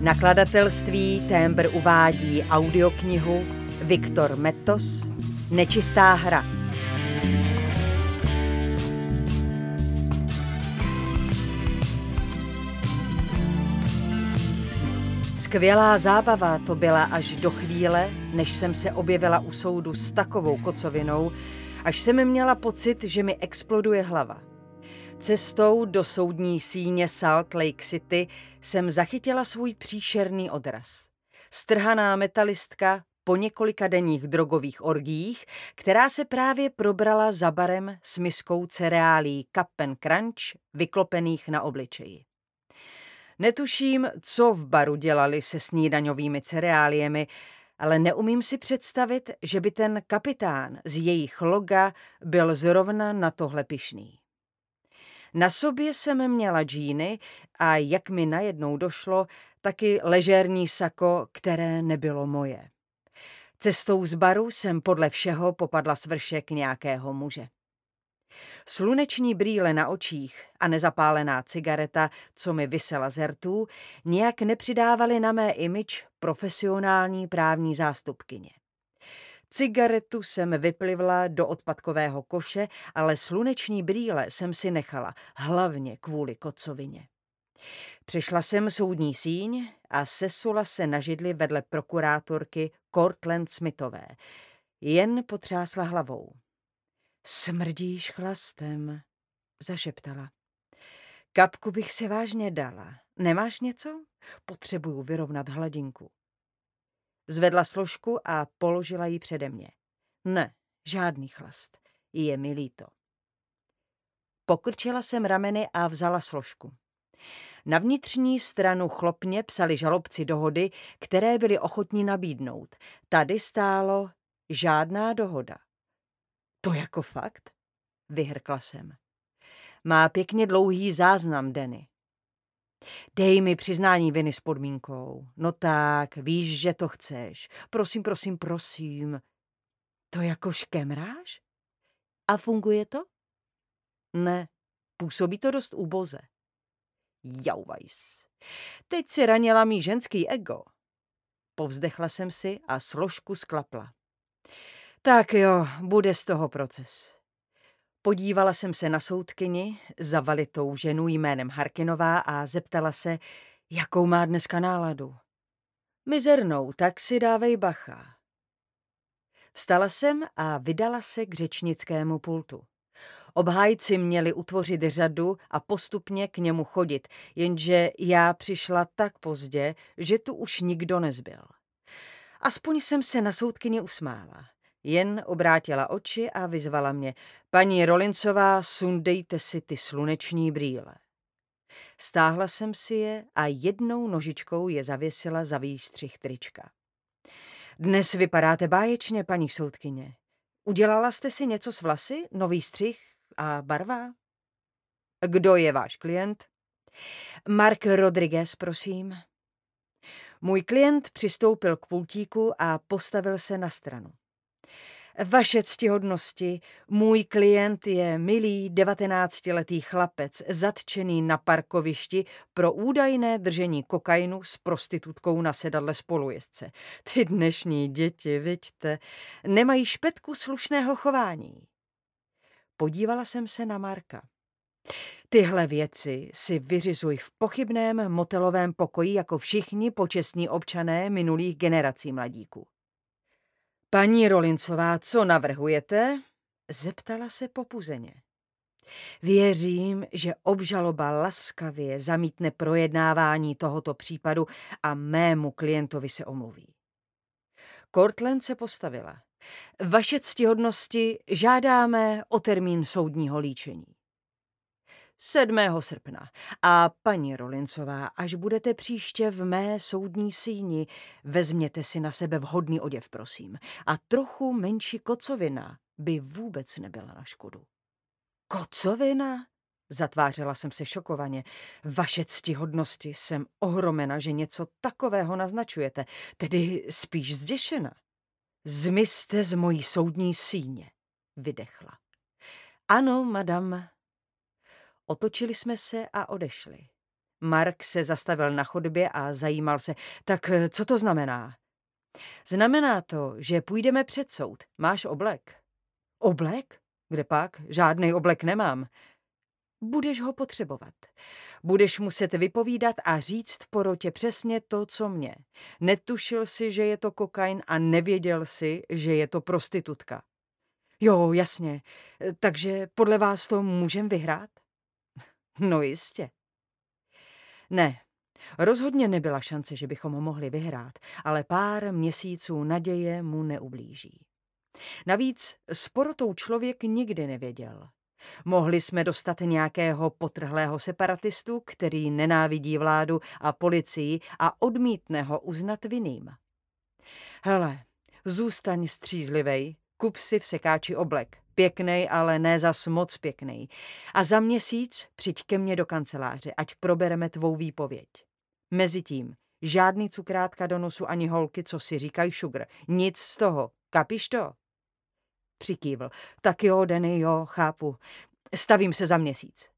Nakladatelství Témbr uvádí audioknihu Viktor Metos Nečistá hra. Skvělá zábava to byla až do chvíle, než jsem se objevila u soudu s takovou kocovinou, až jsem měla pocit, že mi exploduje hlava. Cestou do soudní síně Salt Lake City jsem zachytila svůj příšerný odraz. Strhaná metalistka po několika denních drogových orgiích, která se právě probrala za barem s miskou cereálí Cap'n Crunch vyklopených na obličeji. Netuším, co v baru dělali se snídaňovými cereáliemi, ale neumím si představit, že by ten kapitán z jejich loga byl zrovna na tohle pyšný. Na sobě jsem měla džíny a jak mi najednou došlo, taky ležérní sako, které nebylo moje. Cestou z baru jsem podle všeho popadla svršek nějakého muže. Sluneční brýle na očích a nezapálená cigareta, co mi visela z rtů, nijak nepřidávaly na mé image profesionální právní zástupkyně. Cigaretu jsem vyplivla do odpadkového koše, ale sluneční brýle jsem si nechala, hlavně kvůli kocovině. Přešla jsem soudní síň a sesula se na židli vedle prokurátorky Cortland Smithové. Jen potřásla hlavou. Smrdíš chlastem, zašeptala. Kapku bych si vážně dala. Nemáš něco? Potřebuju vyrovnat hladinku. Zvedla složku a položila ji přede mě. Ne, žádný chlast. Je mi líto. Pokrčila jsem rameny a vzala složku. Na vnitřní stranu chlopně psali žalobci dohody, které byli ochotní nabídnout. Tady stálo žádná dohoda. To jako fakt? Vyhrkla jsem. Má pěkně dlouhý záznam, Denny. Dej mi přiznání viny s podmínkou. No tak, víš, že to chceš. Prosím, prosím, prosím. To jako škemráš? A funguje to? Ne, působí to dost uboze. Jauvajs. Teď si ranila mý ženský ego. Povzdechla jsem si a složku sklapla. Tak jo, bude z toho proces. Podívala jsem se na soudkyni, zavalitou ženu jménem Harkinová a zeptala se, jakou má dneska náladu. Mizernou, tak si dávej bacha. Vstala jsem a vydala se k řečnickému pultu. Obhájci měli utvořit řadu a postupně k němu chodit, jenže já přišla tak pozdě, že tu už nikdo nezbyl. Aspoň jsem se na soudkyni usmála. Jen obrátila oči a vyzvala mě. Paní Rollinsová, sundejte si ty sluneční brýle. Stáhla jsem si je a jednou nožičkou je zavěsila za výstřih trička. Dnes vypadáte báječně, paní soudkyně. Udělala jste si něco s vlasy, nový střih a barva? Kdo je váš klient? Mark Rodriguez, prosím. Můj klient přistoupil k pultíku a postavil se na stranu. Vaše ctihodnosti, můj klient je milý 19letý chlapec, zatčený na parkovišti pro údajné držení kokainu s prostitutkou na sedadle spolujezdce. Ty dnešní děti, viďte, nemají špetku slušného chování. Podívala jsem se na Marka. Tyhle věci si vyřizuj v pochybném motelovém pokoji jako všichni počestní občané minulých generací mladíků. Paní Rollinsová, co navrhujete? Zeptala se popuzeně. Věřím, že obžaloba laskavě zamítne projednávání tohoto případu a mému klientovi se omluví. Cortland se postavila. Vaše ctihodnosti, žádáme o termín soudního líčení. 7. srpna. A paní Rollinsová, až budete příště v mé soudní síni, vezměte si na sebe vhodný oděv, prosím. A trochu menší kocovina by vůbec nebyla na škodu. Kocovina? Zatvářela jsem se šokovaně. Vaše ctihodnosti, jsem ohromena, že něco takového naznačujete, tedy spíš zděšena. Zmizte z mojí soudní síně, vydechla. Ano, madam. Otočili jsme se a odešli. Mark se zastavil na chodbě a zajímal se. Tak co to znamená? Znamená to, že půjdeme před soud. Máš oblek? Oblek? Kde pak? Žádný oblek nemám. Budeš ho potřebovat. Budeš muset vypovídat a říct porotě přesně to, co mě. Netušil si, že je to kokain a nevěděl si, že je to prostitutka. Jo, jasně. Takže podle vás to můžem vyhrát? No jistě. Ne, rozhodně nebyla šance, že bychom ho mohli vyhrát, ale pár měsíců naděje mu neublíží. Navíc s porotou člověk nikdy nevěděl. Mohli jsme dostat nějakého potrhlého separatistu, který nenávidí vládu a policii a odmítne ho uznat vinným. Hele, zůstaň střízlivej, kup si v sekáči oblek. Pěknej, ale ne zas moc pěknej. A za měsíc přijď ke mně do kanceláře, ať probereme tvou výpověď. Mezitím žádný cukrátka do nosu ani holky, co si říkají sugar. Nic z toho. Kapíš to? Přikývl. Tak jo, Danny, jo, chápu. Stavím se za měsíc.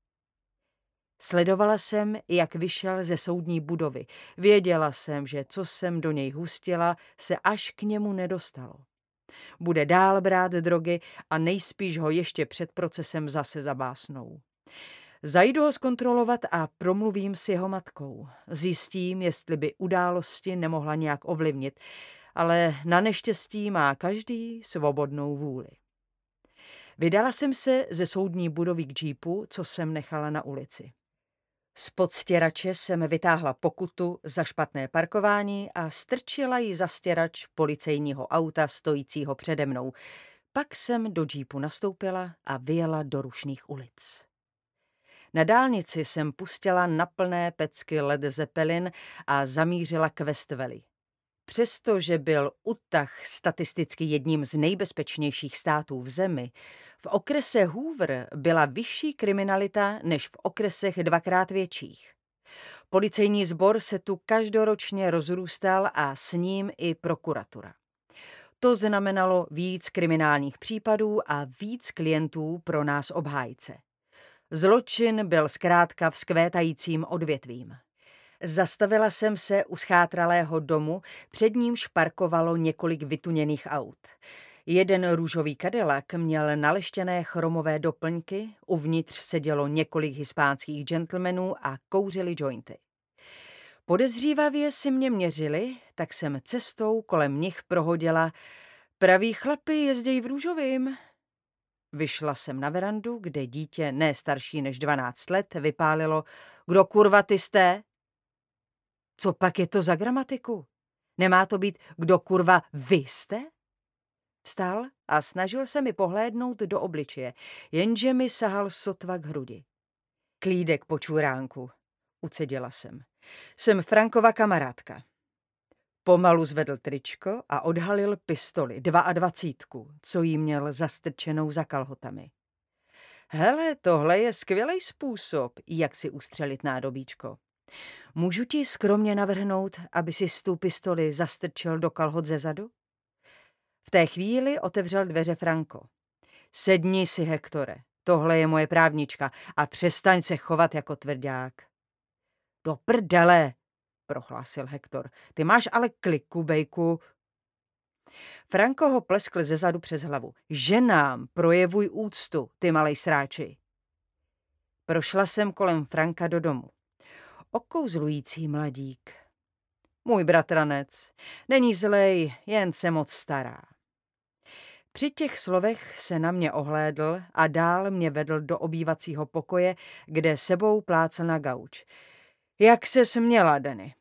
Sledovala jsem, jak vyšel ze soudní budovy. Věděla jsem, že co jsem do něj hustila, se až k němu nedostalo. Bude dál brát drogy a nejspíš ho ještě před procesem zase zabásnou. Zajdu ho zkontrolovat a promluvím s jeho matkou. Zjistím, jestli by události nemohla nějak ovlivnit, ale na neštěstí má každý svobodnou vůli. Vydala jsem se ze soudní budovy k džípu, co jsem nechala na ulici. Spod stěrače jsem vytáhla pokutu za špatné parkování a strčila ji za stěrač policejního auta stojícího přede mnou. Pak jsem do džípu nastoupila a vyjela do rušných ulic. Na dálnici jsem pustila na plné pecky Led Zeppelin a zamířila k West Valley. Přestože byl Utah statisticky jedním z nejbezpečnějších států v zemi, v okrese Hoover byla vyšší kriminalita než v okresech dvakrát větších. Policejní sbor se tu každoročně rozrůstal a s ním i prokuratura. To znamenalo víc kriminálních případů a víc klientů pro nás obhájce. Zločin byl zkrátka vzkvétajícím odvětvím. Zastavila jsem se u schátralého domu, před nímž parkovalo několik vytuněných aut. Jeden růžový Cadillac měl naleštěné chromové doplňky, uvnitř sedělo několik hispánských gentlemanů a kouřili jointy. Podezřívavě si mě měřili, tak jsem cestou kolem nich prohodila: praví chlapi jezdějí v růžovým. Vyšla jsem na verandu, kde dítě ne starší než 12 let vypálilo: kdo kurva ty jste? Co pak je to za gramatiku? Nemá to být kdo kurva vy jste? Vstal a snažil se mi pohlédnout do obličeje, jenže mi sahal sotva k hrudi. Klídek po čuránku, ucedila jsem. Jsem Frankova kamarádka. Pomalu zvedl tričko a odhalil pistoli 22, co jí měl zastrčenou za kalhotami. Hele, tohle je skvělý způsob, jak si ustřelit nádobíčko. Můžu ti skromně navrhnout, aby si tu pistoli zastrčil do kalhot zezadu? V té chvíli otevřel dveře Franko. Sedni si, Hektore, tohle je moje právnička a přestaň se chovat jako tvrdák. Do prdele, prohlásil Hektor, ty máš ale kliku, bejku. Franko ho pleskl zezadu přes hlavu. Ženám projevuj úctu, ty malej sráči. Prošla jsem kolem Franka do domu. Okouzlující mladík. Můj bratranec. Není zlej, jen se moc stará. Při těch slovech se na mě ohlédl a dál mě vedl do obývacího pokoje, kde sebou plácel na gauč. Jak se směla, Danny?